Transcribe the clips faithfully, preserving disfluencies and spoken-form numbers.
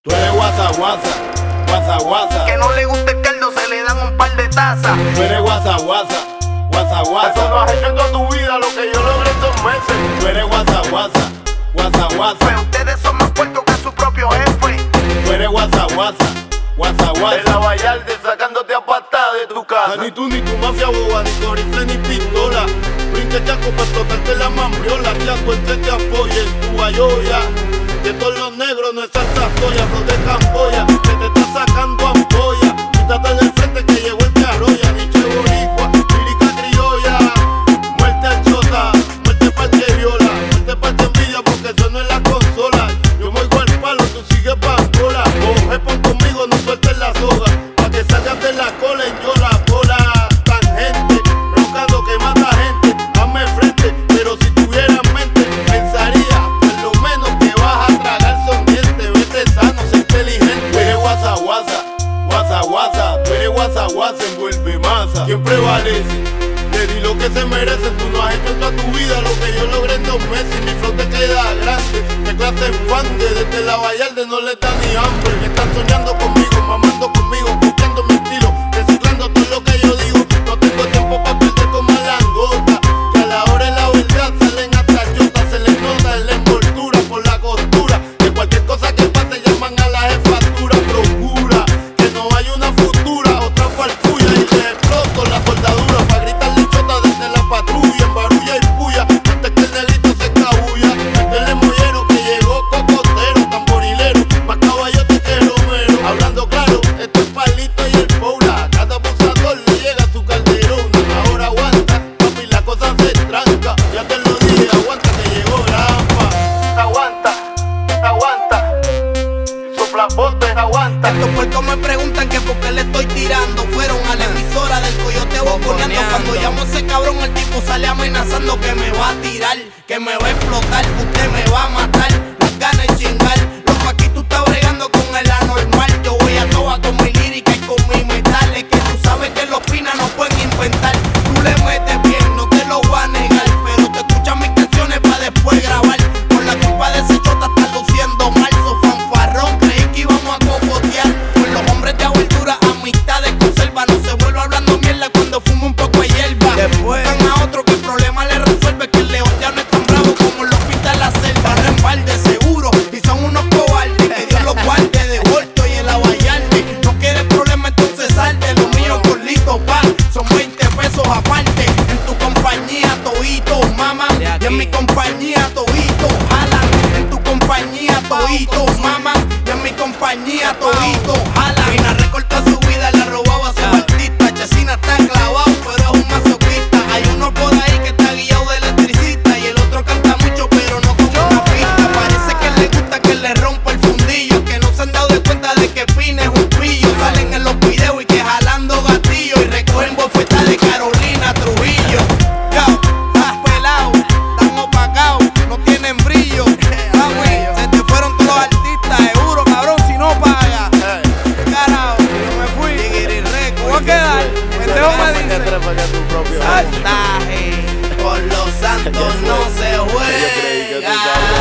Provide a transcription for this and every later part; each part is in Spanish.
Tú eres guasa guasa, guasa guasa. Que no le gusta el caldo, se le dan un par de tazas. Tú eres guasa guasa, guasa guasa. Eso no has hecho en toda tu vida lo que yo logré en dos meses. Tú eres guasa guasa, guasa guasa. Pero ustedes son más puercos que su propio jefe. Tú eres guasa guasa, guasa De guasa. la Vallarde sacándote a patada de tu casa. Ni tú ni tu mafia boba, ni tu rifle ni pistola. Brinque chaco para explotarte la mambriola. Que a tu que te apoye en tu bayoya. Que todos los negros no es salsa soya, son de Camboya. Que te está sacando ampolla. Quítate del frente que llegó el que arrolla. Ni che boricua, lírica criolla. Muerte al chota, muerte pa'l que viola. Muerte pa'l que envidia porque eso no es la consola. Yo me oigo el palo, tú sigues pancola. Coge por conmigo, no sueltes la soga. Pa' que salgas de la cola en yo la bola. Tangente, roncando que mata gente. Hazme frente, pero si tuvieras mente, pensaría por lo menos que vas a tragar son dientes. Vete sano, sé inteligente. Tú eres guasa guasa, guasa guasa. Tú eres guasa guasa, envuelve masa. ¿Quién prevalece? Te di lo que se merece. Tú no has hecho en toda tu vida lo que yo logré en dos meses. Y mi flow te queda grande. ¿Qué clase de fan de desde la Vallarde no le da ni hambre? Están soñando conmigo, mamando conmigo, copiando mi estilo, reciclando todo lo que yo digo. No tengo tiempo para perder como langota. Que a la hora de la verdad salen hasta chotas. Se les nota en la envoltura por la costura. Que cualquier cosa que pase llaman a la jefatura. Procura que no haya una futura, otra farfulla y le exploto la soldadura. Pa' gritarle chota desde la patrulla, en barulla y puya, antes que el negrito se escabulla. Métele mollero que llegó cocotero, tamborilero, más caballote que romero. Hablando claro, esto es palito y el poula. Cada abusador le llega a su calderón. Ahora aguanta, papi, la cosa se tranca. Ya te lo dije, aguanta que llegó Rampa. Aguanta, aguanta. Sopla bote, aguanta. Estos puercos me preguntan que por qué le estoy tirando. Fueron a la emisora del Coyote boconeando. Cuando llamo a ese cabrón, el tipo sale amenazando que me va a tirar, que me va a explotar, usted me va a matar. Las ganas de chingar, loco, aquí tú estás bregando con el anormal. Yo voy a toa con mi lírica y con mi metal. Es que tú sabes que los pinas no pueden inventar. Tú le metes bien, no te lo voy a negar, pero te escuchan mis canciones para después grabar. Por la culpa de ese chota estás luciendo mal. So fanfarrón, creí que íbamos a cocotear. Con los hombres de abertura, amistades conserva. No se vuelve hablando mierda cuando fumo un poco de hierba. Después buscan a otro que el problema le resuelve. Que el león ya no es tan bravo como los pinta en la selva. Rembal de seguro y son unos cobardes. Que Dios los guarde de Volto y en la Vallarde. No quieres problema, entonces salte. Lo mío con Lito pa, son veinte pesos aparte. En tu compañía todito mama, y en mi compañía todito jalan. En tu compañía todito mama, y en mi compañía todito jalan. Vina recorta su vida, le robaba a su artista. Chesina está clavado, pero es un masoquista. Hay uno por ahí que está guiado de electricista, y el otro canta mucho, pero no con una pista. Parece que le gusta que le rompa el fundillo, que no se han dado de cuenta de que Pina es un pillo. Salen en los videos y que jalando gatillo, y recogen bofetas de Carolina Trujillo. Yo, estás pelado, están opacados, no tienen brillo. Ah, güey, se te fueron todos los artistas, seguro, cabrón, si no pagas. Carajo, yo me fui. ¿Cómo va a quedar? Pendejo me dice. Saltaje, por los santos no se juega.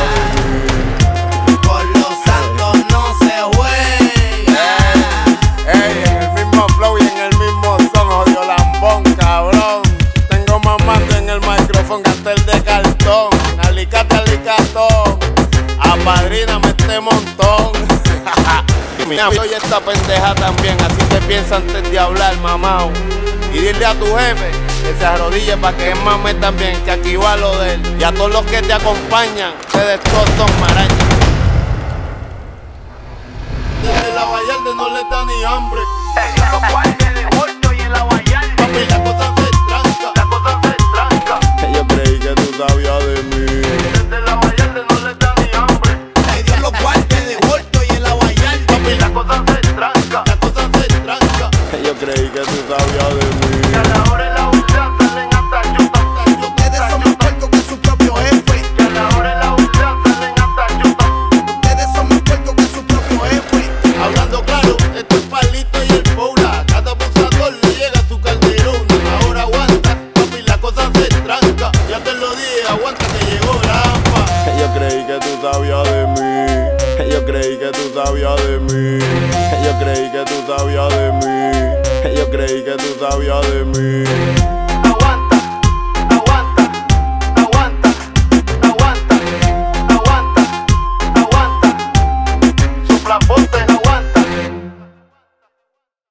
Por los santos no se juega. Ey, en el mismo flow y en el mismo son, jodió lambón, cabrón. Tengo mamando en el micrófono cartel de cartón. Alicate, alicatón. Apadríname este montón. Soy esta pendeja también, así que piensa antes de hablar, mamao. Y dile a tu jefe que se arrodille para que él mame también, que aquí va lo de él. Y a todos los que te acompañan, ustedes todos son marañas. Desde la Vallarde no le da ni hambre. En los guardias de Volto y en la Vallarde. Papi, la cosa se tranca. La cosa se tranca. Yo creí que tú sabías de mí. Desde la Vallarde no le da ni hambre. Que Dios los guarde de Volto y en la Vallarde. Papi, la cosa se tranca. La cosa se tranca. Yo creí que tú sabías de mí. Que a la hora de la verdad salen hasta chotas. Ustedes son más puercos que su propio jefe. Que a la hora de la verdad salen hasta chotas. Ustedes son más puercos que su propio jefe. Hablando claro, esto es palito y el poula. Cada abusador le llega a su calderón. Ahora aguanta, papi, la cosa se tranca. Ya te lo dije, aguanta. mí. Yo creí que tú sabías de mí. Yo creí que tú sabías de mí.